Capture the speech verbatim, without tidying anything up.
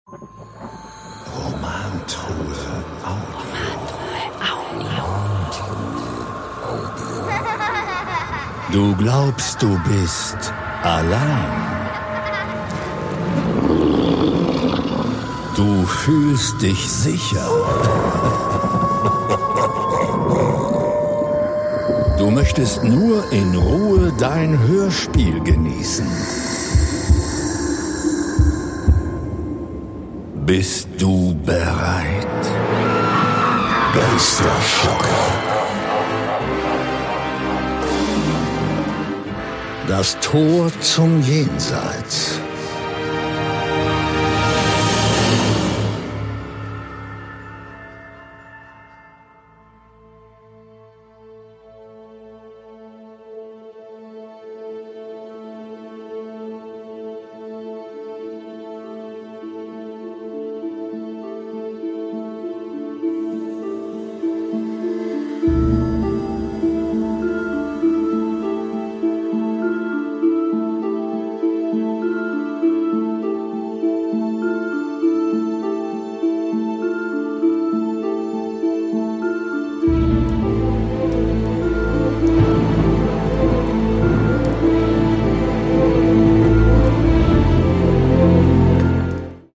Romantruhe Audio. Du glaubst, du bist allein. Du fühlst dich sicher. Du möchtest nur in Ruhe dein Hörspiel genießen. Bist du bereit? Geisterschocker. Das Tor zum Jenseits.